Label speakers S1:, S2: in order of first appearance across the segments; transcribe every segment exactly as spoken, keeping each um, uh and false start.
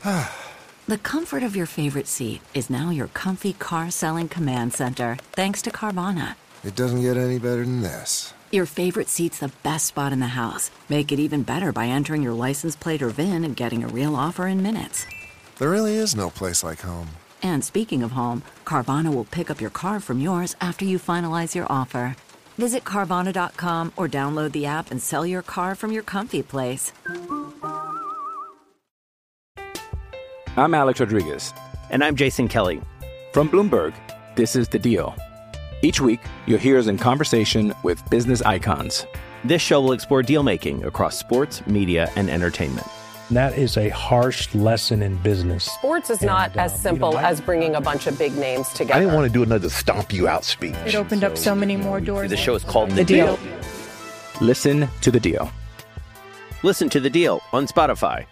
S1: The comfort of your favorite seat is now your comfy car selling command center, thanks to Carvana.
S2: It doesn't get any better than this.
S1: Your favorite seat's the best spot in the house. Make it even better by entering your license plate or V I N and getting a real offer in minutes.
S2: There really is no place like home.
S1: And speaking of home, Carvana will pick up your car from yours after you finalize your offer. Visit Carvana dot com or download the app and sell your car from your comfy place.
S3: I'm Alex Rodriguez.
S4: And I'm Jason Kelly.
S3: From Bloomberg, this is The Deal. Each week, you'll hear us in conversation with business icons.
S4: This show will explore deal-making across sports, media, and entertainment.
S5: That is a harsh lesson in business.
S6: Sports is not and, as simple you know, I, as bringing a bunch of big names together.
S7: I didn't want to do another stomp you out speech.
S8: It opened so, up so many more doors.
S4: The show is called The,
S8: the
S4: deal.
S8: deal.
S3: Listen to The Deal.
S4: Listen to The Deal on Spotify.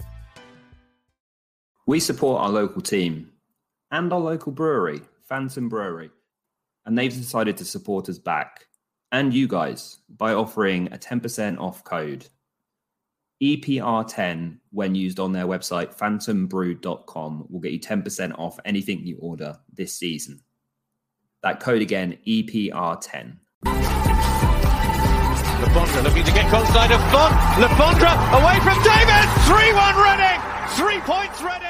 S9: We support our local team and our local brewery, Phantom Brewery, and they've decided to support us back and you guys by offering a ten percent off code E P R ten when used on their website phantom brew dot com will get you ten percent off anything you order this season. That code again, E P R ten.
S10: Lafondra looking to get Considine of Font. Lafondra away from David. three one Reading. Three points Reading.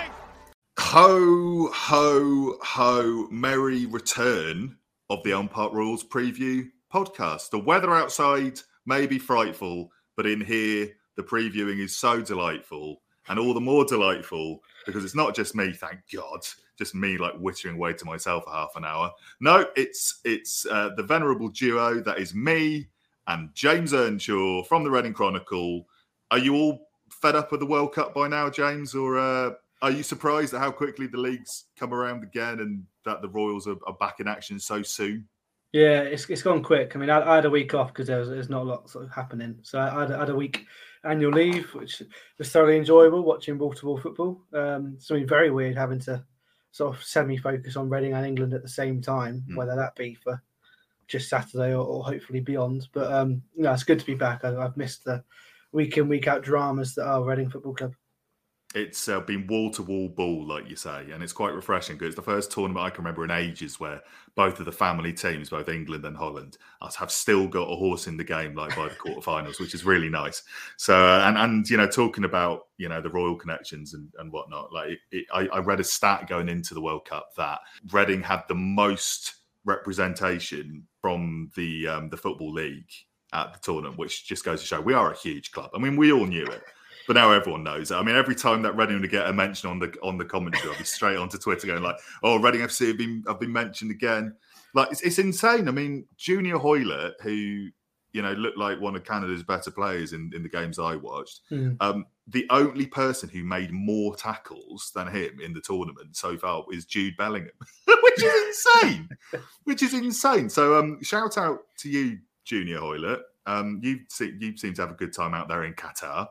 S11: Ho, ho, ho. Merry return of the On Park Rules preview podcast. The weather outside may be frightful, but in here, the previewing is so delightful, and all the more delightful because it's not just me, thank God, just me like whittering away to myself for half an hour. No, it's it's uh, the venerable duo that is me and James Earnshaw from the Reading Chronicle. Are you all fed up with the World Cup by now, James, or uh, are you surprised at how quickly the league's come around again and that the Royals are, are back in action so soon?
S12: Yeah, it's it's gone quick. I mean, I, I had a week off because there was, there's not a lot sort of happening. So I had, I had a week annual leave, which was thoroughly enjoyable, watching water football. Um, something very weird having to sort of semi-focus on Reading and England at the same time, mm. whether that be for just Saturday or, or hopefully beyond. But um, no, it's good to be back. I, I've missed the week in, week out dramas that are Reading Football Club.
S11: It's uh, been wall-to-wall ball, like you say, and it's quite refreshing because it's the first tournament I can remember in ages where both of the family teams, both England and Holland, have still got a horse in the game, like by the quarterfinals, which is really nice. So, uh, and and you know, talking about you know the royal connections and, and whatnot, like it, it, I, I read a stat going into the World Cup that Reading had the most representation from the um, the Football League at the tournament, which just goes to show we are a huge club. I mean, we all knew it. But now everyone knows it. I mean, every time that Reading would get a mention on the on the commentary, I'll be straight onto Twitter going like, "Oh, Reading F C have been have been mentioned again." Like it's, it's insane. I mean, Junior Hoilett, who you know looked like one of Canada's better players in, in the games I watched, mm. um, the only person who made more tackles than him in the tournament so far is Jude Bellingham, which is insane. which is insane. So, um, shout out to you, Junior Hoilett. Um, you see, you seem to have a good time out there in Qatar.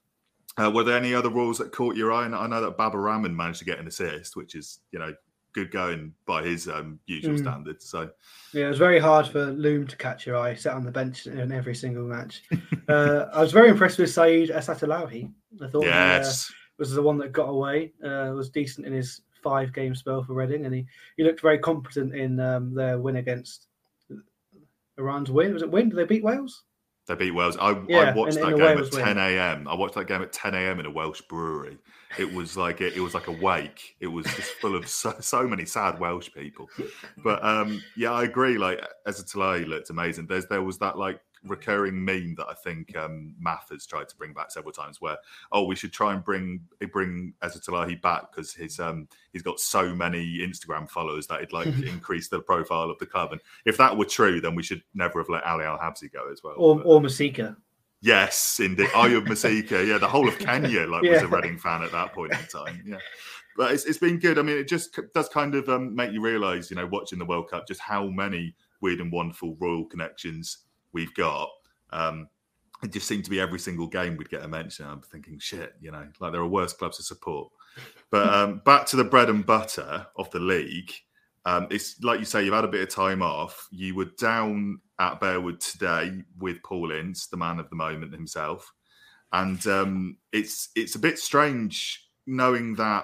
S11: Uh, were there any other Royals that caught your eye? And I know that Baba Rahman managed to get an assist, which is, you know, good going by his um, usual mm. standards. So,
S12: yeah, it was very hard for Loom to catch your eye. He sat on the bench in every single match. uh, I was very impressed with Saeed Asatalahi. I thought
S11: yes.
S12: he uh, was the one that got away. Uh, was decent in his five-game spell for Reading, and he, he looked very competent in um, their win against Iran's win. Was it win? Did they beat Wales?
S11: They beat Wales. I, yeah, I watched in, that in game at ten a.m. I watched that game at ten a.m. in a Welsh brewery. It was like a, it was like a wake. It was just full of so, so many sad Welsh people. But um, yeah, I agree. Like Ezetulahi looked amazing. There's there was that like recurring meme that I think um, Math has tried to bring back several times, where oh we should try and bring bring Ezetulahi back because his um he's got so many Instagram followers that it'd like increase the profile of the club. And if that were true, then we should never have let Ali Al Habsi go as well.
S12: Or, but, or Masika.
S11: Yes, indeed. Ayub Masika. Yeah, the whole of Kenya like yeah. was a Reading fan at that point in time. Yeah. But it's it's been good. I mean, it just does kind of um, make you realise, you know, watching the World Cup, just how many weird and wonderful royal connections we've got. Um, it just seemed to be every single game we'd get a mention. I'm thinking, shit, you know, like there are worse clubs to support. But um, back to the bread and butter of the league. Um, it's like you say, you've had a bit of time off. You were down at Bearwood today with Paul Ince, the man of the moment himself. And um, it's it's a bit strange knowing that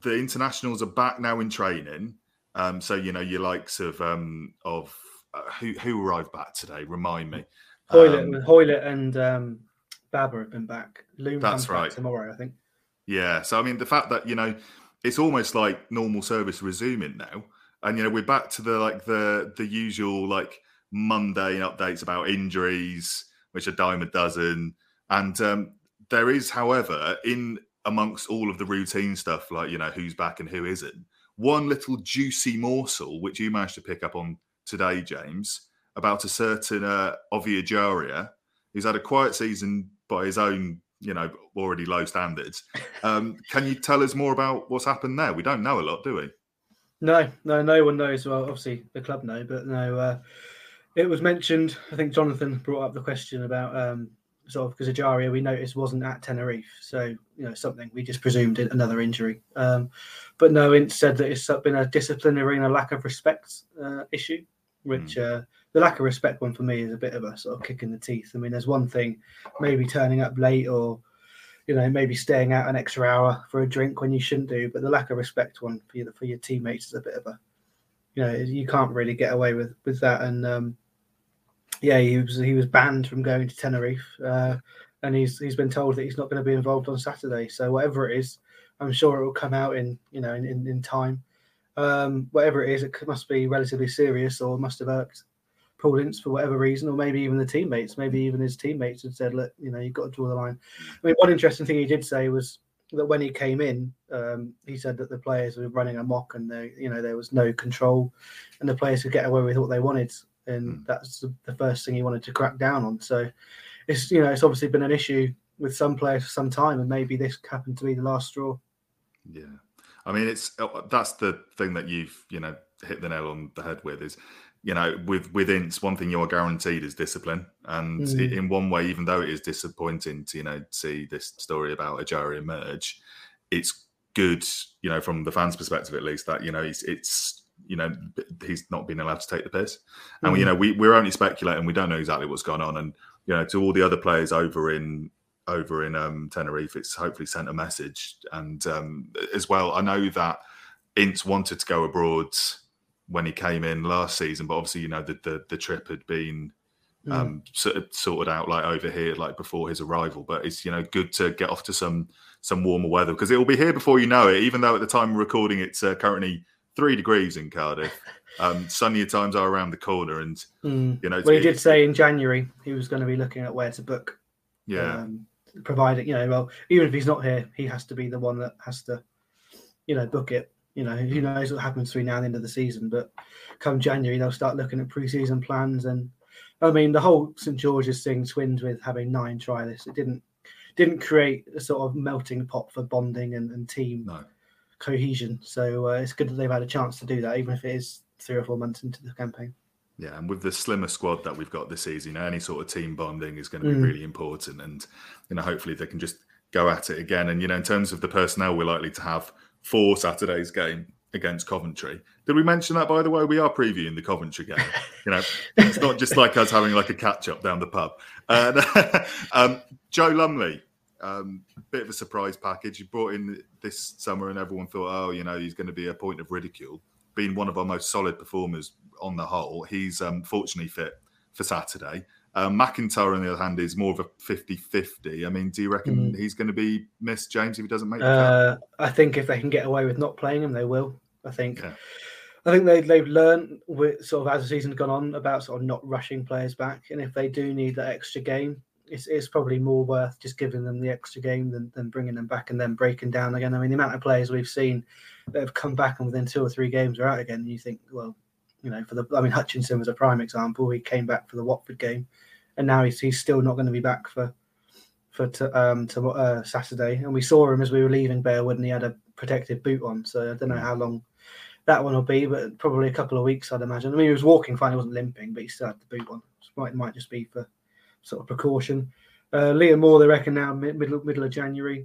S11: the internationals are back now in training. Um, so you know your likes of um, of uh, who who arrived back today. Remind me.
S12: Hoylett,
S11: Um,
S12: Hoylett and um, Babber have been back. Loom
S11: that's
S12: comes
S11: right.
S12: back tomorrow, I think.
S11: Yeah. So I mean, the fact that you know it's almost like normal service resuming now, and you know we're back to the like the the usual like mundane updates about injuries, which are dime a dozen, and um, there is, however, in amongst all of the routine stuff, like you know who's back and who isn't, one little juicy morsel which you managed to pick up on today, James, about a certain uh, Ovie Ejaria, who's had a quiet season by his own, you know, already low standards. Um, can you tell us more about what's happened there? We don't know a lot, do we?
S12: No, no, no one knows. Well, obviously the club know, but no. Uh, it was mentioned. I think Jonathan brought up the question about um, sort of because Ejaria we noticed wasn't at Tenerife, so you know something we just presumed it, another injury. Um, but no, Ince said that it's been a disciplinary and a lack of respect uh, issue, which. Mm. Uh, The lack of respect one for me is a bit of a sort of kick in the teeth. I mean, there's one thing, maybe turning up late or, you know, maybe staying out an extra hour for a drink when you shouldn't do. But the lack of respect one for your, for your teammates is a bit of a, you know, you can't really get away with, with that. And um, yeah, he was he was banned from going to Tenerife, uh, and he's he's been told that he's not going to be involved on Saturday. So whatever it is, I'm sure it will come out in you know in in, in time. Um, whatever it is, it must be relatively serious or must have irked Paul Ince for whatever reason, or maybe even the teammates, maybe even his teammates had said, look, you know, you've got to draw the line. I mean, one interesting thing he did say was that when he came in, um, he said that the players were running amok and they, you know, there was no control and the players could get away with what they wanted. And mm. that's the, the first thing he wanted to crack down on. So it's, you know, it's obviously been an issue with some players for some time, and maybe this happened to be the last straw.
S11: Yeah. I mean, it's, that's the thing that you've, you know, hit the nail on the head with is, you know, with, with Ince, one thing you're guaranteed is discipline. And mm. in one way, even though it is disappointing to, you know, see this story about Ejaria emerge, it's good, you know, from the fans' perspective at least, that, you know, it's, it's you know, he's not been allowed to take the piss. And, mm. you know, we, we're only speculating. We don't know exactly what's going on. And, you know, to all the other players over in over in um, Tenerife, it's hopefully sent a message. And um, as well, I know that Ince wanted to go abroad when he came in last season, but obviously, you know, the the, the trip had been um, mm. sort of sorted out like over here, like before his arrival. But it's, you know, good to get off to some some warmer weather because it will be here before you know it. Even though at the time of recording, it's uh, currently three degrees in Cardiff. Um, sunnier times are around the corner, and
S12: mm.
S11: you know,
S12: well, he did say in January he was going to be looking at where to book.
S11: Yeah,
S12: um, provided you know, well, even if he's not here, he has to be the one that has to, you know, book it. You know, who knows what happens between now and the end of the season. But come January, they'll start looking at pre-season plans. And, I mean, the whole St George's thing twinned with having nine trialists. It didn't didn't create a sort of melting pot for bonding and, and team
S11: no.
S12: cohesion. So uh, it's good that they've had a chance to do that, even if it is three or four months into the campaign.
S11: Yeah, and with the slimmer squad that we've got this season, you know, any sort of team bonding is going to be
S12: mm.
S11: really important. And, you know, hopefully they can just go at it again. And, you know, in terms of the personnel we're likely to have for Saturday's game against Coventry. Did we mention that, by the way? We are previewing the Coventry game. You know, it's not just like us having like a catch-up down the pub. Uh, um, Joe Lumley, um, bit of a surprise package. He brought in this summer and everyone thought, oh, you know, he's going to be a point of ridicule. Being one of our most solid performers on the whole, he's um, fortunately fit for Saturday. Um, McIntyre, on the other hand, is more of a fifty-fifty. I mean, do you reckon mm. he's going to be missed, James, if he doesn't make the
S12: uh, cut? I think if they can get away with not playing him, they will. I think.
S11: Yeah.
S12: I think they, they've learned, with, sort of as the season's gone on, about sort of not rushing players back. And if they do need that extra game, it's, it's probably more worth just giving them the extra game than, than bringing them back and then breaking down again. I mean, the amount of players we've seen that have come back and within two or three games are out again. And you think, well, you know, for the, I mean, Hutchinson was a prime example. He came back for the Watford game, and now he's he's still not going to be back for for to, um to uh, Saturday. And we saw him as we were leaving Bearwood, and he had a protective boot on. So I don't know how long that one will be, but probably a couple of weeks, I'd imagine. I mean, he was walking fine; he wasn't limping, but he still had the boot on. So it might might just be for sort of precaution. Uh, Liam Moore, they reckon now mid, middle middle of January.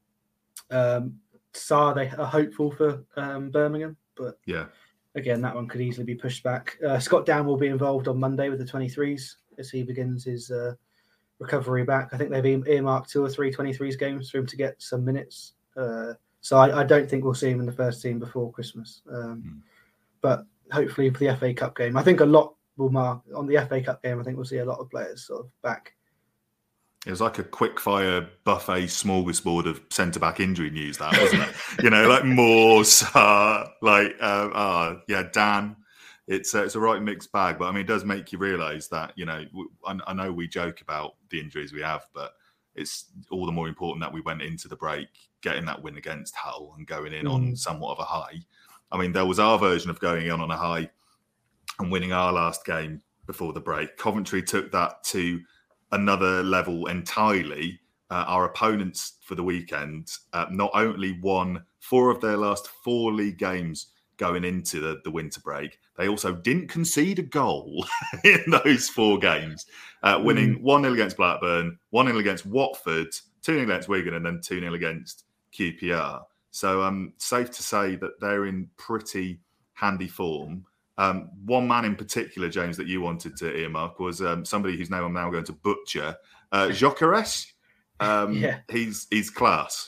S12: Um, Sarr, they are hopeful for um, Birmingham, but
S11: yeah.
S12: Again, that one could easily be pushed back. Uh, Scott Down will be involved on Monday with the twenty-threes as he begins his uh, recovery back. I think they've earmarked two or three twenty-threes games for him to get some minutes. Uh, So I, I don't think we'll see him in the first team before Christmas. Um, mm. But hopefully for the F A Cup game, I think a lot will mark on the F A Cup game. I think we'll see a lot of players sort of back.
S11: It was like a quick-fire buffet smorgasbord of centre-back injury news, that, wasn't it? You know, like Morse, uh, like, uh, uh, yeah, Dan. It's, uh, it's a right mixed bag, but I mean, it does make you realise that, you know, I, I know we joke about the injuries we have, but it's all the more important that we went into the break getting that win against Hull and going in mm. on somewhat of a high. I mean, there was our version of going in on a high and winning our last game before the break. Coventry took that to another level entirely. Uh, our opponents for the weekend uh, not only won four of their last four league games going into the, the winter break, they also didn't concede a goal in those four games, uh, winning mm. one nil against Blackburn, one nil against Watford, two nil against Wigan, and then two nil against Q P R. So um, safe to say that they're in pretty handy form. Um, one man in particular, James, that you wanted to earmark was um, somebody whose name I'm now going to butcher, uh, Gyökeres. Um, yeah. He's he's class.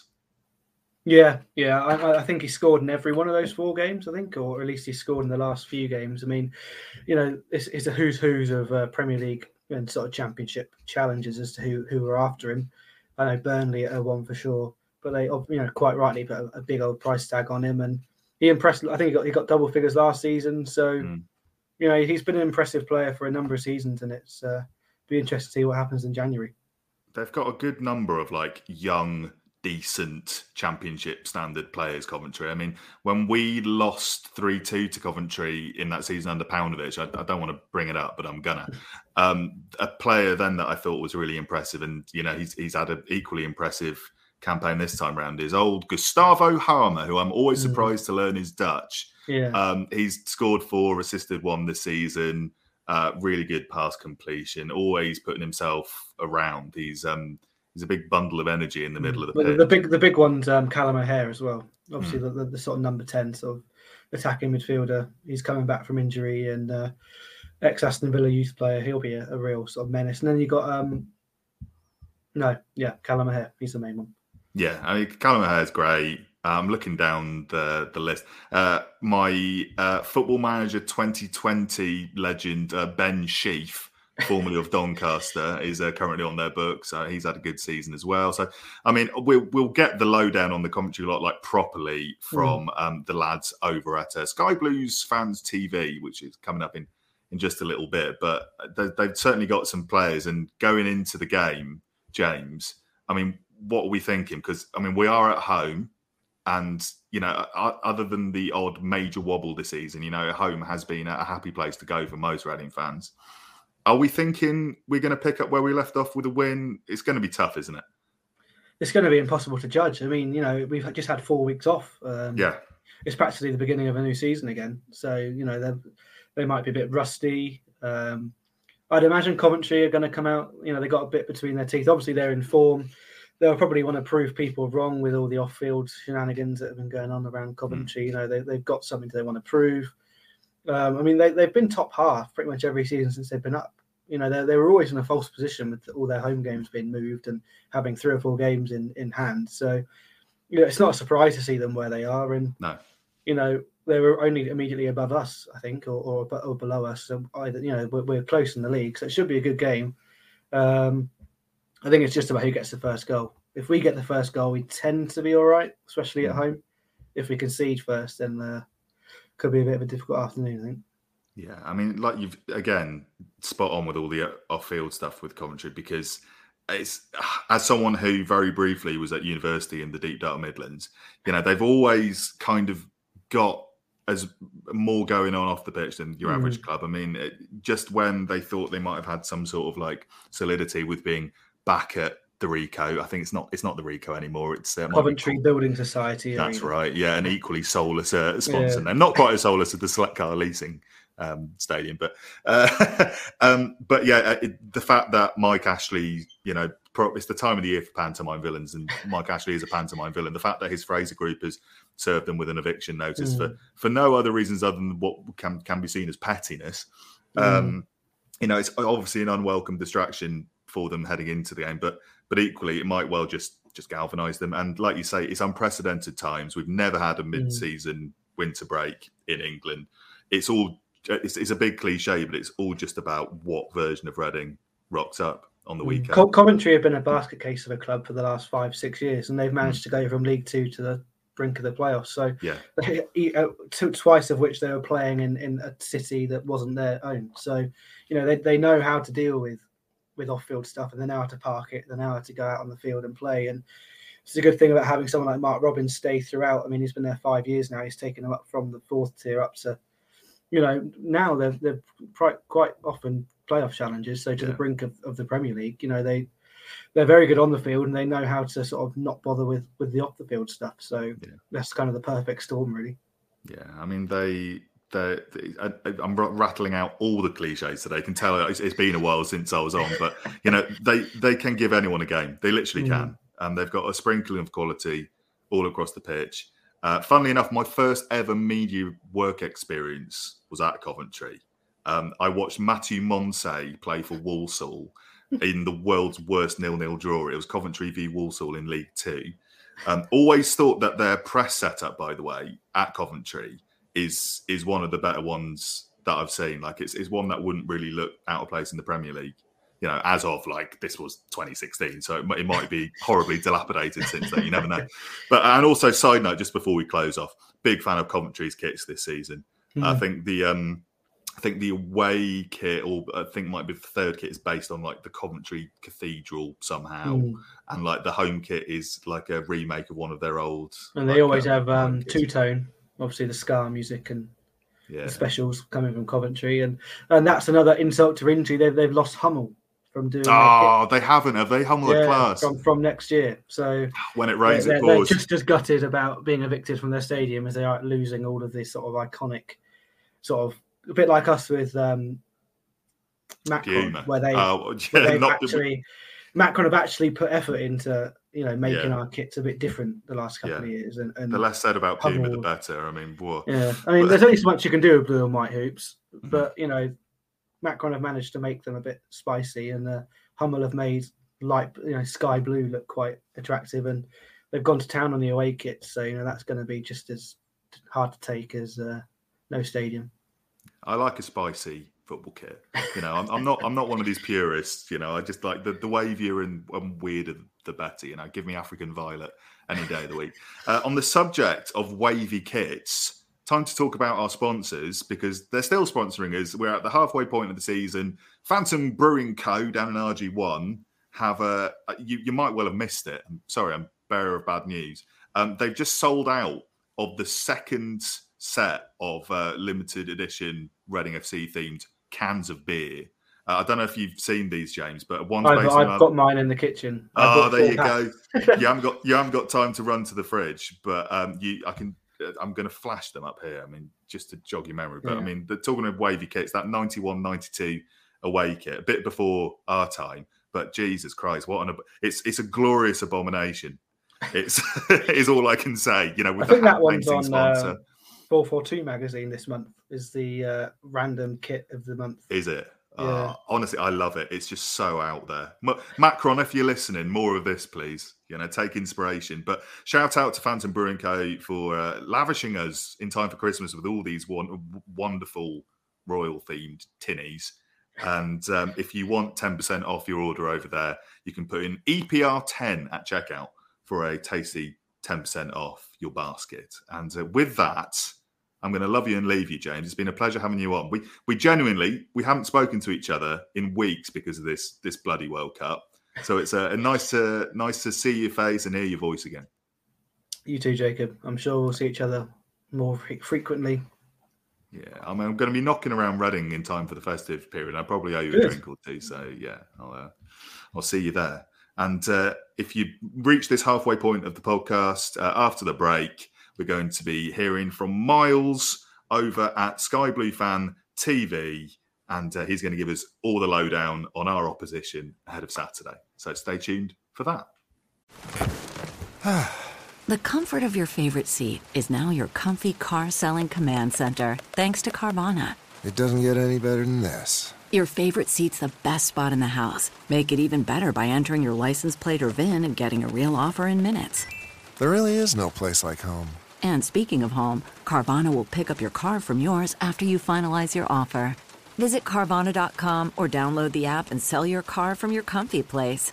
S12: Yeah, yeah. I, I think he scored in every one of those four games, I think, or at least he scored in the last few games. I mean, you know, it's, it's a who's who's of uh, Premier League and sort of Championship challenges as to who, who are after him. I know Burnley are one for sure, but they, you know, quite rightly put a, a big old price tag on him, and he impressed. I think he got he got double figures last season, so mm. you know he's been an impressive player for a number of seasons, and it's uh, be interesting to see what happens in January.
S11: They've got a good number of like young, decent Championship standard players, Coventry. I mean, when we lost three two to Coventry in that season under Paunovic, I, I don't want to bring it up, but I'm gonna. Um, a player then that I thought was really impressive, and you know he's he's had an equally impressive campaign this time round, is old Gustavo Harmer, who I'm always mm. surprised to learn is Dutch.
S12: Yeah,
S11: um, he's scored four, assisted one this season. Uh, really good pass completion, always putting himself around. He's um, he's a big bundle of energy in the middle of the pitch.
S12: The big the big one's um, Callum O'Hare as well. Obviously, mm. the, the, the sort of number ten sort of attacking midfielder. He's coming back from injury, and uh, ex Aston Villa youth player. He'll be a, a real sort of menace. And then you got um, no, yeah, Callum O'Hare. He's the main one.
S11: Yeah, I mean, Callum O'Hare is great. I'm looking down the, the list. Uh, my uh, Football Manager twenty twenty legend, uh, Ben Sheaf, formerly of Doncaster, is uh, currently on their books. Uh, he's had a good season as well. So, I mean, we'll, we'll get the lowdown on the commentary lot like properly from mm. um, the lads over at uh, Sky Blues Fans T V, which is coming up in, in just a little bit. But they, they've certainly got some players. And going into the game, James, I mean, what are we thinking? Because, I mean, we are at home. And, you know, other than the odd major wobble this season, you know, home has been a happy place to go for most Reading fans. Are we thinking we're going to pick up where we left off with a win? It's going to be tough, isn't it?
S12: It's going to be impossible to judge. I mean, you know, we've just had four weeks off. Um,
S11: yeah.
S12: It's practically the beginning of a new season again. So, you know, they might be a bit rusty. Um, I'd imagine Coventry are going to come out, you know, they got a bit between their teeth. Obviously, they're in form. They'll probably want to prove people wrong with all the off-field shenanigans that have been going on around Coventry. Mm. You know, they, they've got something they want to prove. Um, I mean, they, they've been top half pretty much every season since they've been up. You know, they were always in a false position with all their home games being moved and having three or four games in, in hand. So, you know, it's not a surprise to see them where they are. And,
S11: no.
S12: you know, they were only immediately above us, I think, or, or, or below us. So, either, you know, we're, we're close in the league. So it should be a good game. Um I think it's just about who gets the first goal. If we get the first goal, we tend to be all right, especially at home. If we concede first, then uh, could be a bit of a difficult afternoon, I think.
S11: Yeah, I mean, like you've, again, spot on with all the off-field stuff with Coventry, because it's, as someone who very briefly was at university in the deep dark Midlands, you know, they've always kind of got as more going on off the pitch than your mm. average club. I mean, it, just when they thought they might have had some sort of like solidity with being back at the Rico, I think it's not it's not the Rico anymore. It's uh,
S12: Coventry Building Society.
S11: That's arena. Right. Yeah, an equally soulless uh, sponsor. Yeah. Not quite as soulless as the Select Car Leasing um, Stadium, but uh, um, but yeah, it, the fact that Mike Ashley, you know, it's the time of the year for pantomime villains, and Mike Ashley is a pantomime villain. The fact that his Fraser Group has served them with an eviction notice mm. for for no other reasons other than what can can be seen as pettiness. Mm. Um, you know, it's obviously an unwelcome distraction for them heading into the game, but but equally it might well just just galvanised them. And like you say, it's unprecedented times. We've never had a mid-season mm. winter break in England. It's all it's, it's a big cliche, but it's all just about what version of Reading rocks up on the mm. weekend.
S12: Co- Coventry have been a basket case of a club for the last five, six years, and they've managed mm. to go from League Two to the brink of the playoffs. So
S11: yeah,
S12: they, uh, two, twice of which they were playing in, in a city that wasn't their own. So, you know, they, they know how to deal with with off-field stuff, and they know how to park it, they know how to go out on the field and play. And it's a good thing about having someone like Mark Robins stay throughout. I mean, he's been there five years now. He's taken them up from the fourth tier up to, you know, now they're, they're quite, quite often playoff challenges. So to yeah. the brink of, of the Premier League, you know, they, they're very good on the field, and they know how to sort of not bother with, with the off-the-field stuff. So yeah. that's kind of the perfect storm, really.
S11: Yeah, I mean, they... They, I, I'm rattling out all the cliches today. You can tell it's, it's been a while since I was on, but you know they, they can give anyone a game. They literally mm. can, and they've got a sprinkling of quality all across the pitch. Uh, funnily enough, my first ever media work experience was at Coventry. Um, I watched Matthew Monsey play for Walsall in the world's worst nil-nil draw. It was Coventry v Walsall in League Two. Um, always thought that their press setup, by the way, at Coventry. is is one of the better ones that I've seen. Like it's, it's one that wouldn't really look out of place in the Premier League, you know, as of like this was twenty sixteen. So it, it might be horribly dilapidated since then. You never know. But and also side note, just before we close off, big fan of Coventry's kits this season. Mm-hmm. I think the um, I think the away kit, or I think might be the third kit, is based on like the Coventry Cathedral somehow, mm. and like the home kit is like a remake of one of their old.
S12: And they
S11: like,
S12: always um, have um, two tone. Obviously, the ska music and
S11: yeah.
S12: the specials coming from Coventry, and and that's another insult to injury. They've they've lost Hummel from doing.
S11: Oh, they haven't, have they? Hummel
S12: yeah,
S11: at class
S12: from from next year. So
S11: when it rains,
S12: they're,
S11: it pours.
S12: They're just as gutted about being evicted from their stadium as they are losing all of this sort of iconic, sort of a bit like us with um, Macron,
S11: Puma.
S12: where they
S11: oh, yeah,
S12: where they've
S11: not
S12: actually the... Macron have actually put effort into. You know, making
S11: yeah.
S12: our kits a bit different the last couple
S11: yeah.
S12: of years. And, and
S11: the less said about Puma,
S12: Hummel,
S11: the better. I mean, whoa.
S12: Yeah, I mean, there's only so much you can do with blue and white hoops, mm-hmm. but you know, Macron have managed to make them a bit spicy, and uh, Hummel have made light, you know, sky blue look quite attractive, and they've gone to town on the away kits. So you know, that's going to be just as hard to take as uh, no stadium.
S11: I like a spicy football kit. You know, I'm, I'm not I'm not one of these purists. You know, I just like the, the wavier and, and weirder the better. You know, give me African Violet any day of the week. Uh, on the subject of wavy kits, time to talk about our sponsors, because they're still sponsoring us. We're at the halfway point of the season. Phantom Brewing Co. down in R G one have a. You, you might well have missed it. I'm sorry, I'm bearer of bad news. Um, they've just sold out of the second set of uh, limited edition Reading F C themed cans of beer. Uh, I don't know if you've seen these, James, but one's
S12: I've,
S11: based
S12: I've
S11: on
S12: got mine in the kitchen.
S11: Oh, there you go. you haven't got you haven't got time to run to the fridge, but um, you I can. I'm going to flash them up here. I mean, just to jog your memory. But yeah. I mean, the, talking of wavy kits, that ninety-one ninety-two away kit, a bit before our time. But Jesus Christ, what an it's it's a glorious abomination. It's is all I can say. You know, with
S12: I think
S11: the
S12: that one's on
S11: sponsor.
S12: Uh, four forty-two magazine this month is the uh, random kit of the month.
S11: Is it?
S12: Yeah.
S11: Uh, honestly, I love it. It's just so out there. M- Macron, if you're listening, more of this, please. You know, take inspiration. But shout out to Phantom Brewing Co. for uh, lavishing us in time for Christmas with all these one- wonderful royal-themed tinnies. And um, if you want ten percent off your order over there, you can put in E P R ten at checkout for a tasty ten percent off your basket. And uh, with that, I'm going to love you and leave you, James. It's been a pleasure having you on. We we genuinely, we haven't spoken to each other in weeks because of this this bloody World Cup. So it's a, a nice to nice to see your face and hear your voice again.
S12: You too, Jacob. I'm sure we'll see each other more frequently.
S11: Yeah, I mean, I'm going to be knocking around Reading in time for the festive period. I probably owe you
S12: Good.
S11: a drink or two. So yeah, I'll uh, I'll see you there. And uh, if you reach this halfway point of the podcast uh, after the break, we're going to be hearing from Miles over at Sky Blue Fan T V, and uh, he's going to give us all the lowdown on our opposition ahead of Saturday. So stay tuned for that.
S1: The comfort of your favorite seat is now your comfy car selling command center, thanks to Carvana.
S2: It doesn't get any better than this.
S1: Your favorite seat's the best spot in the house. Make it even better by entering your license plate or V I N and getting a real offer in minutes.
S2: There really is no place like home.
S1: And speaking of home, Carvana will pick up your car from yours after you finalize your offer. Visit Carvana dot com or download the app and sell your car from your comfy place.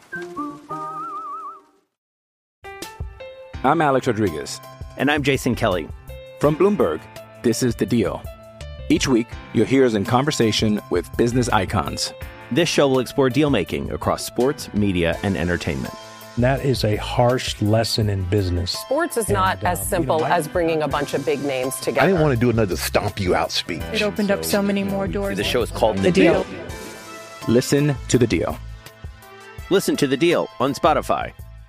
S3: I'm Alex Rodriguez.
S4: And I'm Jason Kelly.
S3: From Bloomberg, this is The Deal. Each week, you'll hear us in conversation with business icons.
S4: This show will explore deal-making across sports, media, and entertainment.
S5: That is a harsh lesson in business.
S6: Sports is
S5: and,
S6: not
S5: uh,
S6: as simple
S5: you know, I,
S6: as bringing a bunch of big names together.
S7: I didn't want to do another stomp you out speech.
S8: It opened up so many more doors.
S4: The show is called
S8: The
S4: The
S8: Deal.
S4: Deal.
S3: Listen to The Deal.
S4: Listen to The Deal on Spotify.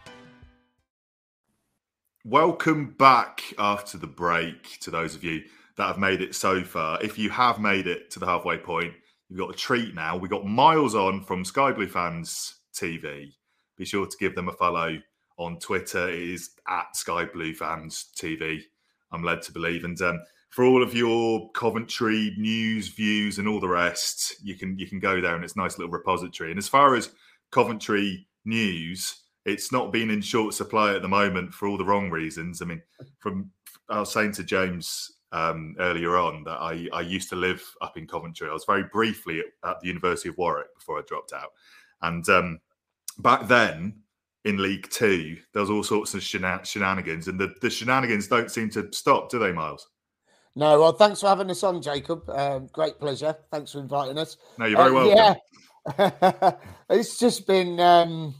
S11: Welcome back after the break to those of you that have made it so far. If you have made it to the halfway point, you've got a treat now. We've got Miles on from Sky Blue Fans T V. Be sure to give them a follow on Twitter. It is at Sky Blue Fans T V, I'm led to believe. And um, for all of your Coventry news, views, and all the rest, you can you can go there, and it's a nice little repository. And as far as Coventry news, it's not been in short supply at the moment for all the wrong reasons. I mean, from I was saying to James um, earlier on that I, I used to live up in Coventry. I was very briefly at, at the University of Warwick before I dropped out. And um, back then in League Two, there was all sorts of shenan- shenanigans. And the, the shenanigans don't seem to stop, do they, Miles?
S13: No, well, thanks for having us on, Jacob. Um, great pleasure. Thanks for inviting us.
S11: No, you're very
S13: uh,
S11: welcome.
S13: Yeah, it's just been... Um,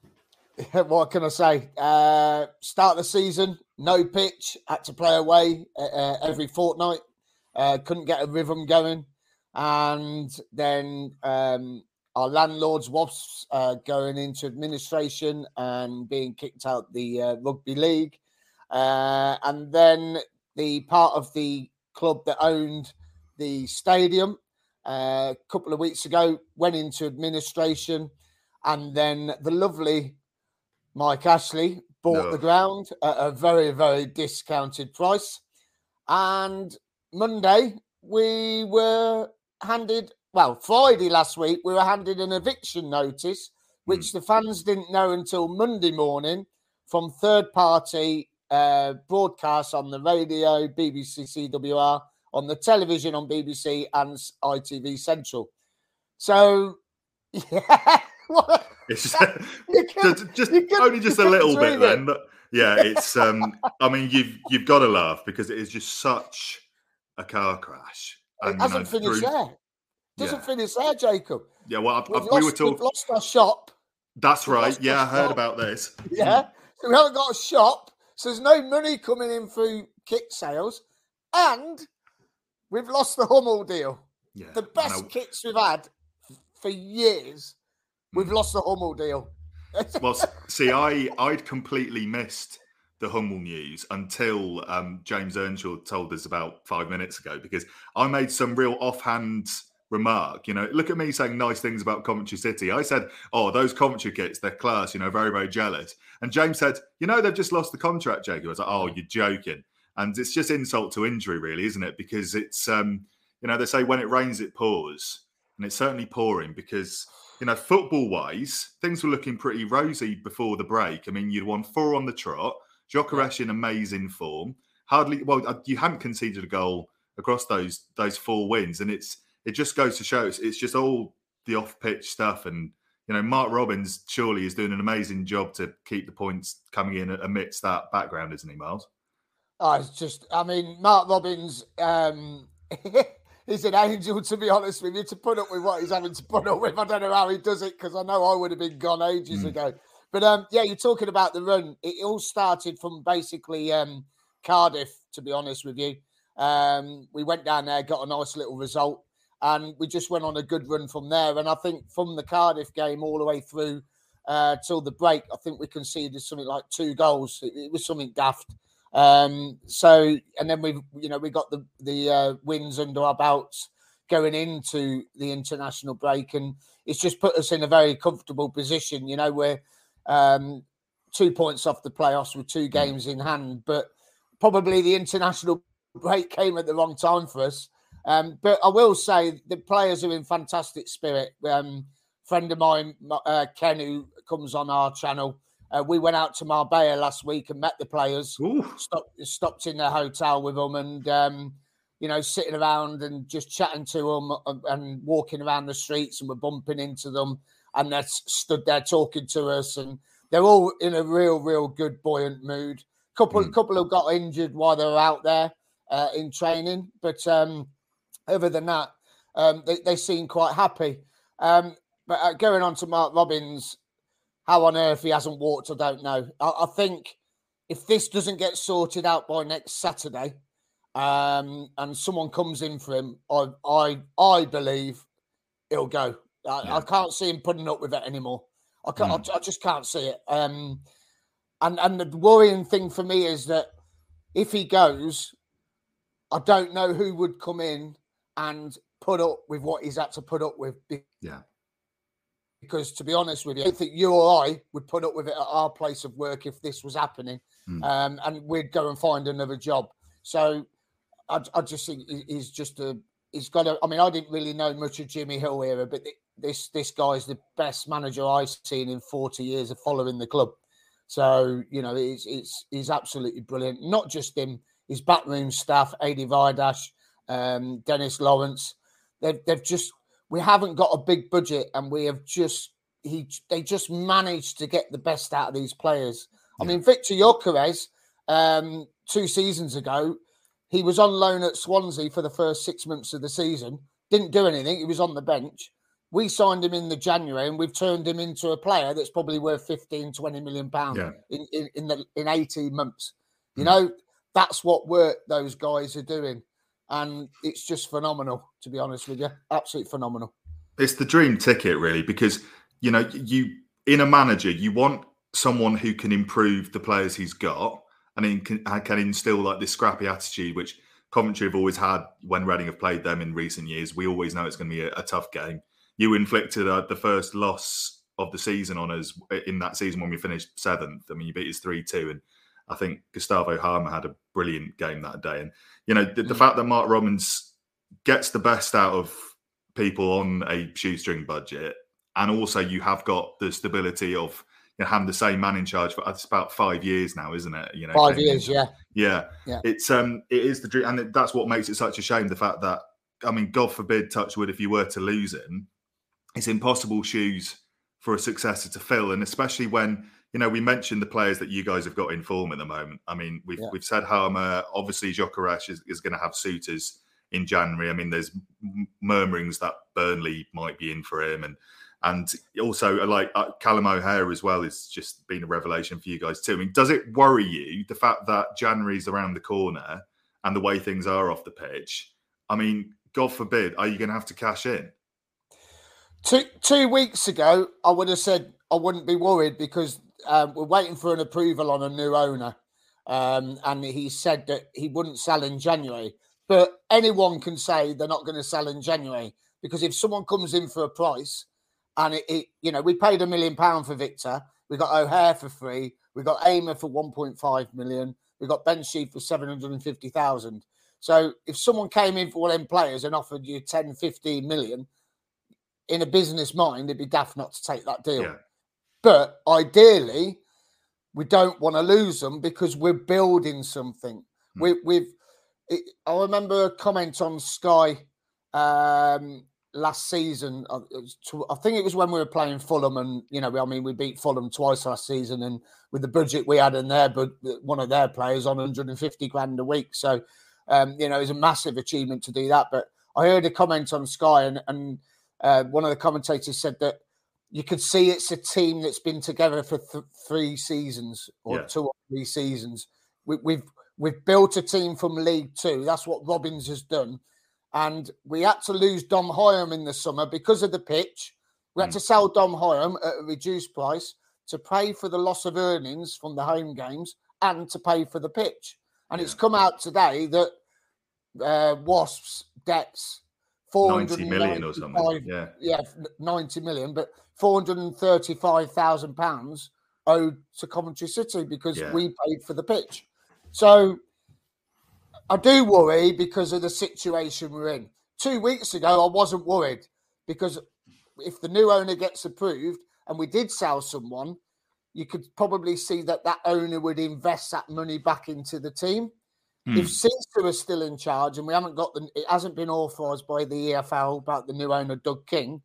S13: what can I say? Uh, start of the season, no pitch, had to play away uh, every fortnight. Uh, couldn't get a rhythm going. And then um, our landlords, Wasps, uh, going into administration and being kicked out the uh, rugby league. Uh, and then the part of the club that owned the stadium uh, a couple of weeks ago went into administration. And then the lovely Mike Ashley bought
S11: no.
S13: the ground at a very, very discounted price. And Monday, we were handed, well, Friday last week, we were handed an eviction notice, which mm. the fans didn't know until Monday morning from third-party uh, broadcasts on the radio, B B C C W R, on the television on B B C and I T V Central. So, yeah. What?
S11: It's just,
S13: can,
S11: just, just only just a little bit then. But yeah, it's um I mean you've you've got to laugh because it is just such a car crash. And,
S13: it hasn't
S11: you know,
S13: finished
S11: through,
S13: there. Doesn't
S11: yeah.
S13: finish there, Jacob.
S11: Yeah, well, I,
S13: we've,
S11: I,
S13: lost,
S11: we were talking.
S13: We've lost our shop.
S11: That's
S13: we've
S11: right. Yeah, I heard
S13: shop.
S11: about this.
S13: Yeah, so we haven't got a shop, so there's no money coming in through kit sales, and we've lost the Hummel deal.
S11: Yeah,
S13: the best kits we've had for years. We've lost the Hummel deal.
S11: Well, see, I, I'd completely missed the Hummel news until um, James Earnshaw told us about five minutes ago, because I made some real offhand remark. You know, look at me saying nice things about Coventry City. I said, oh, those Coventry kits, they're class, you know, very, very jealous. And James said, you know, they've just lost the contract, Jacob. I was like, oh, you're joking. And it's just insult to injury, really, isn't it? Because it's, um, you know, they say when it rains, it pours. And it's certainly pouring because... You know, football-wise, things were looking pretty rosy before the break. I mean, you'd won four on the trot. Gyökeres in amazing form. Hardly, well, you hadn't conceded a goal across those those four wins, and it's it just goes to show it's, it's just all the off-pitch stuff. And you know, Mark Robins surely is doing an amazing job to keep the points coming in amidst that background, isn't he, Miles?
S13: Oh, it's just, I mean, Mark Robins. Um... He's an angel, to be honest with you, to put up with what he's having to put up with. I don't know how he does it because I know I would have been gone ages mm. ago. But um, yeah, you're talking about the run. It all started from basically um, Cardiff, to be honest with you. Um, we went down there, got a nice little result, and we just went on a good run from there. And I think from the Cardiff game all the way through uh, till the break, I think we conceded something like two goals. It, it was something daft. Um, so, and then we, you know, we got the the uh, wins under our belts going into the international break, and it's just put us in a very comfortable position. You know, we're um, two points off the playoffs with two games in hand, but probably the international break came at the wrong time for us. Um, but I will say the players are in fantastic spirit. Um, friend of mine, uh, Ken, who comes on our channel, uh, we went out to Marbella last week and met the players. Stopped, stopped in their hotel with them, and um, you know, sitting around and just chatting to them and, and walking around the streets, and we're bumping into them, and they stood there talking to us, and they're all in a real, real good, buoyant mood. Couple, mm. couple have got injured while they were out there uh, in training, but um, other than that, um, they, they seem quite happy. Um, but uh, going on to Mark Robins, how on earth he hasn't walked, I don't know. I, I think if this doesn't get sorted out by next Saturday, um, and someone comes in for him, I, I, I believe he'll go. I, yeah. I can't see him putting up with it anymore. I, can't, mm. I, I just can't see it. Um, and and the worrying thing for me is that if he goes, I don't know who would come in and put up with what he's had to put up with.
S11: Yeah.
S13: Because to be honest with you, I think you or I would put up with it at our place of work if this was happening, mm. um, and we'd go and find another job. So I, I just think he's just a, he's got a, I mean, I didn't really know much of Jimmy Hill era, but this, this guy's the best manager I've seen in forty years of following the club. So, you know, it's, it's, he's absolutely brilliant. Not just him, his backroom staff, Adi Vardash, um, Dennis Lawrence, they've, they've just, we haven't got a big budget, and we have just he they just managed to get the best out of these players. Yeah. I mean, Victor Gyökeres, um, two seasons ago, he was on loan at Swansea for the first six months of the season. Didn't do anything. He was on the bench. We signed him in the January, and we've turned him into a player that's probably worth fifteen, twenty million pounds yeah. in, in, in, the, in eighteen months. You mm. know, that's what work those guys are doing. And it's just phenomenal, to be honest with you. Absolutely phenomenal.
S11: It's the dream ticket, really, because, you know, you in a manager, you want someone who can improve the players he's got and can, can instill like this scrappy attitude, which Coventry have always had when Reading have played them in recent years. We always know it's going to be a, a tough game. You inflicted uh, the first loss of the season on us in that season when we finished seventh. I mean, you beat us three two, and I think Gustavo Harmer had a brilliant game that day. And, you know, the, the fact that Mark Robins gets the best out of people on a shoestring budget, and also you have got the stability of, you know, having the same man in charge for it's about five years now, isn't it? You know,
S13: five years, yeah.
S11: yeah.
S13: Yeah.
S11: It's, um, it is the dream. And that's what makes it such a shame. The fact that, I mean, God forbid, touch wood, if you were to lose him, it's impossible shoes for a successor to fill. And especially when, you know, we mentioned the players that you guys have got in form at the moment. I mean, we've yeah. we've said Harmer, obviously Gyökeres is, is going to have suitors in January. I mean, there's murmurings that Burnley might be in for him. And and also, like, uh, Callum O'Hare as well has just been a revelation for you guys too. I mean, does it worry you, the fact that January's around the corner and the way things are off the pitch? I mean, God forbid, are you going to have to cash in?
S13: Two, two weeks ago, I would have said I wouldn't be worried because um, we're waiting for an approval on a new owner. Um, and he said that he wouldn't sell in January. But anyone can say they're not going to sell in January, because if someone comes in for a price and it, it you know, we paid a million pounds for Victor, we got O'Hare for free, we got Aimer for one point five million, we got Ben Sheaf for seven hundred fifty thousand. So if someone came in for one of them players and offered you ten, fifteen million, in a business mind, it'd be daft not to take that deal.
S11: Yeah.
S13: But ideally, we don't want to lose them because we're building something. Mm. We, we've. It, I remember a comment on Sky um, last season. I, I think it was when we were playing Fulham, and you know, I mean, we beat Fulham twice last season, and with the budget we had in there, but one of their players on one hundred fifty grand a week. So, um, you know, it's a massive achievement to do that. But I heard a comment on Sky, and and. Uh, one of the commentators said that you could see it's a team that's been together for th- three seasons or yeah. two or three seasons. We, we've we've built a team from League Two. That's what Robins has done. And we had to lose Dom Hyam in the summer because of the pitch. We had mm. to sell Dom Hyam at a reduced price to pay for the loss of earnings from the home games and to pay for the pitch. And yeah. it's come out today that uh, Wasps' debts...
S11: ninety million or something. Yeah.
S13: Yeah, ninety million, but four hundred thirty-five thousand pounds owed to Coventry City because yeah. we paid for the pitch. So I do worry because of the situation we're in. Two weeks ago, I wasn't worried because if the new owner gets approved and we did sell someone, you could probably see that that owner would invest that money back into the team. Mm. If Sisu is still in charge and we haven't got the, it hasn't been authorised by the E F L about the new owner, Doug King,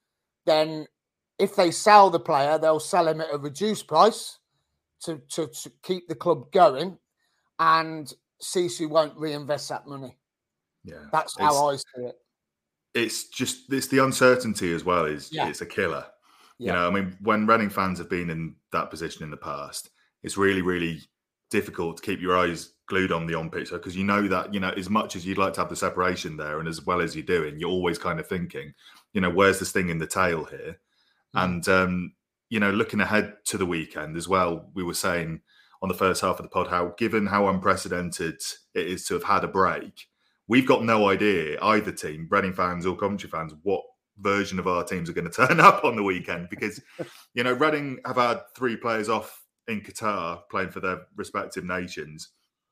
S13: then if they sell the player, they'll sell him at a reduced price to, to, to keep the club going, and Sisu won't reinvest that money.
S11: Yeah,
S13: that's how I see it.
S11: It's just it's the uncertainty as well. Is
S13: yeah.
S11: It's a killer.
S13: Yeah.
S11: You know, I mean, when Reading fans have been in that position in the past, it's really, really difficult to keep your eyes glued on the on pitch because you know that, you know, as much as you'd like to have the separation there and as well as you're doing, you're always kind of thinking, you know, where's the sting in the tail here? Mm. And, um, you know, looking ahead to the weekend as well, we were saying on the first half of the pod how, given how unprecedented it is to have had a break, we've got no idea, either team, Reading fans or Coventry fans, what version of our teams are going to turn up on the weekend because, you know, Reading have had three players off in Qatar playing for their respective nations.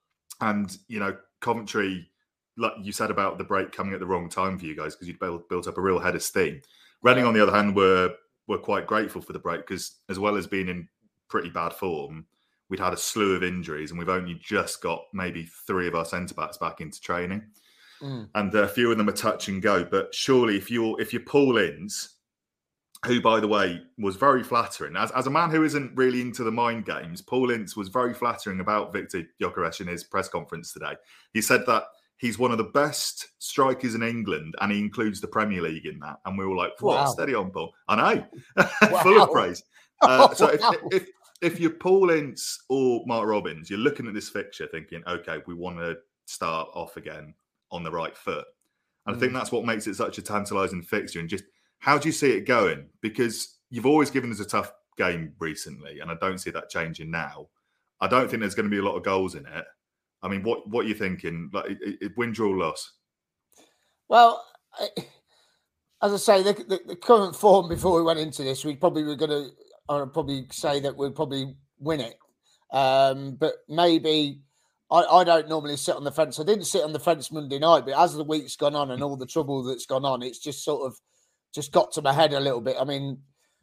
S11: And, you know, Coventry, like you said about the break coming at the wrong time for you guys because you'd built, built up a real head of steam. Reading, on the other hand, were were quite grateful for the break because as well as being in pretty bad form, we'd had a slew of injuries and we've only just got maybe three of our centre-backs back into training. Mm. And a few of them are touch and go. But surely if you're if you're Paul Ince, who, by the way, was very flattering, as, as a man who isn't really into the mind games, Paul Ince was very flattering about Viktor Gyökeres in his press conference today. He said that he's one of the best strikers in England and he includes the Premier League in that. And we were like, what? Wow. Steady on, Paul. I know. Wow. Full of praise. Uh, so if, if, if you're Paul Ince or Mark Robins, you're looking at this fixture thinking, okay, we want to start off again on the right foot. And mm. I think that's what makes it such a tantalising fixture. And just how do you see it going? Because you've always given us a tough game recently, and I don't see that changing now. I don't think there's going to be a lot of goals in it. I mean, what what are you thinking? Like, it, it, win, draw, loss?
S13: Well, I, as I say, the, the, the current form before we went into this, we probably were going to I'd probably say that we'd probably win it. Um, but maybe... I, I don't normally sit on the fence. I didn't sit on the fence Monday night, but as the week's gone on and all the trouble that's gone on, it's just sort of just got to my head a little bit. I mean,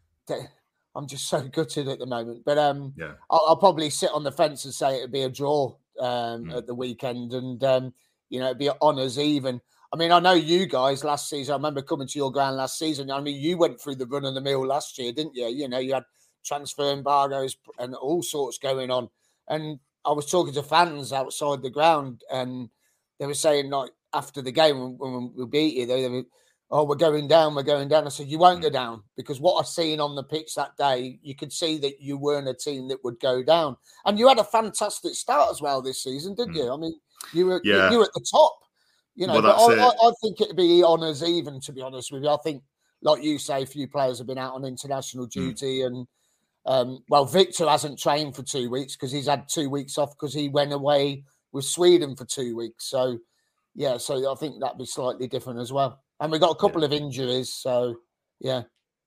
S13: I'm just so gutted at the moment. But um, yeah. I'll, I'll probably sit on the fence and say it'd be a draw um, mm. at the weekend, and um, you know, it'd be honours even. I mean, I know you guys last season. I remember coming to your ground last season. I mean, you went through the run of the mill last year, didn't you? You know, you had transfer embargoes and all sorts going on, and I was talking to fans outside the ground and they were saying, like, after the game, when, when we beat you, they were, oh, we're going down, we're going down. I said, you won't go down because what I seen on the pitch that day, you could see that you weren't a team that would go down. And you had a fantastic start as well this season, didn't mm. you? I mean, you were, yeah. you were at the top, you know, well, but I, I, I think it'd be honours even, to be honest with you. I think, like you say, a few players have been out on international duty mm. and, Um, well, Victor hasn't trained for two weeks because he's had two weeks off because he went away with Sweden for two weeks. So, yeah, so I think that'd be slightly different as well. And we've got a couple yeah. of injuries, so, yeah.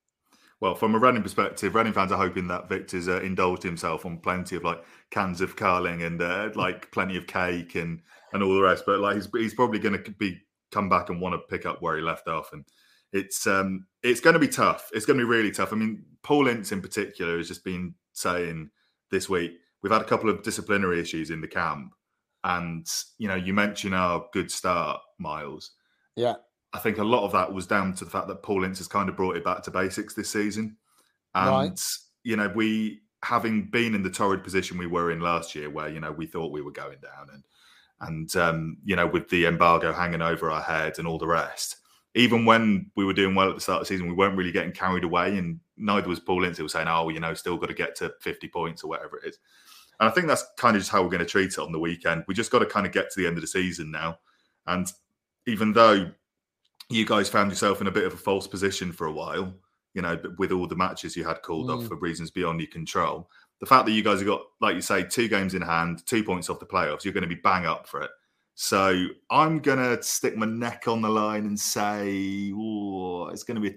S11: Well, from a Reading perspective, Reading fans are hoping that Victor's uh, indulged himself on plenty of, like, cans of Carling and, uh, like, plenty of cake and, and all the rest. But, like, he's, he's probably going to be come back and want to pick up where he left off. And it's um, it's going to be tough. It's going to be really tough. I mean, Paul Ince in particular has just been saying this week, we've had a couple of disciplinary issues in the camp. And, you know, you mentioned our good start, Miles.
S13: Yeah.
S11: I think a lot of that was down to the fact that Paul Ince has kind of brought it back to basics this season. And, right. you know, we, having been in the torrid position we were in last year where, you know, we thought we were going down and, and um, you know, with the embargo hanging over our head and all the rest, even when we were doing well at the start of the season, we weren't really getting carried away, and neither was Paul Ince. He was saying, oh, you know, still got to get to fifty points or whatever it is. And I think that's kind of just how we're going to treat it on the weekend. We just got to kind of get to the end of the season now. And even though you guys found yourself in a bit of a false position for a while, you know, with all the matches you had called mm. off for reasons beyond your control, the fact that you guys have got, like you say, two games in hand, two points off the playoffs, you're going to be bang up for it. So I'm going to stick my neck on the line and say, oh, it's going to be a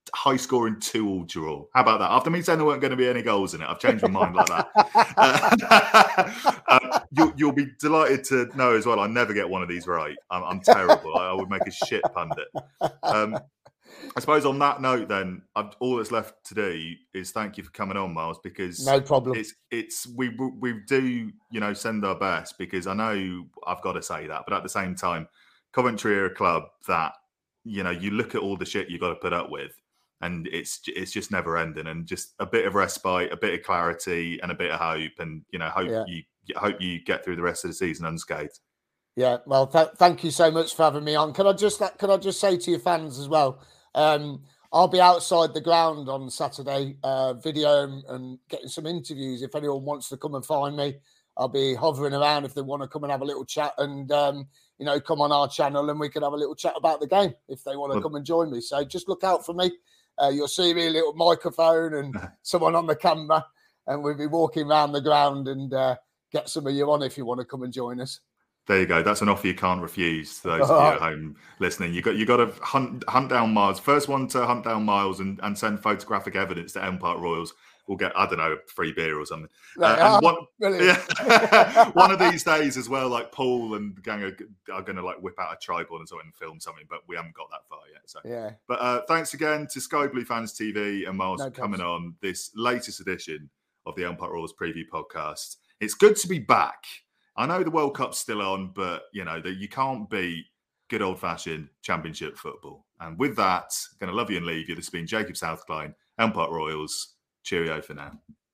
S11: high scoring two all draw. How about that? After me saying there weren't going to be any goals in it, I've changed my mind like that. Uh, uh, you, you'll be delighted to know as well, I never get one of these right. I'm, I'm terrible. I, I would make a shit pundit. Um, I suppose on that note, then, I've, all that's left to do is thank you for coming on, Miles, because
S13: no problem.
S11: It's it's we we do you know send our best, because I know I've got to say that, but at the same time, Coventry are a club that you know you look at all the shit you've got to put up with, and it's it's just never ending, and just a bit of respite, a bit of clarity, and a bit of hope, and you know hope yeah. you hope you get through the rest of the season unscathed.
S13: Yeah, well, th- thank you so much for having me on. Can I just can I just say to your fans as well? Um, I'll be outside the ground on Saturday, uh, videoing and getting some interviews. If anyone wants to come and find me, I'll be hovering around if they want to come and have a little chat and, um, you know, come on our channel and we can have a little chat about the game if they want to come and join me. So just look out for me. Uh, you'll see me, a little microphone and someone on the camera, and we'll be walking around the ground and uh, get some of you on if you want to come and join us.
S11: There you go. That's an offer you can't refuse to those of you at home listening. You got you got to hunt hunt down Miles. First one to hunt down Miles and, and send photographic evidence to Elm Park Royals will get, I don't know, free beer or something.
S13: Right,
S11: uh, and
S13: oh,
S11: one, yeah, one of these days as well, like Paul and the gang are, are going to like whip out a tripod and something and film something, but we haven't got that far yet. So
S13: yeah.
S11: But uh, thanks again to Sky Blue Fans T V and Miles
S13: no
S11: for coming
S13: problem.
S11: on this latest edition of the Elm Park Royals preview podcast. It's good to be back. I know the World Cup's still on, but, you know, that you can't beat good old-fashioned championship football. And with that, going to love you and leave you. This has been Jacob Southkline, Elm Park Royals. Cheerio for now.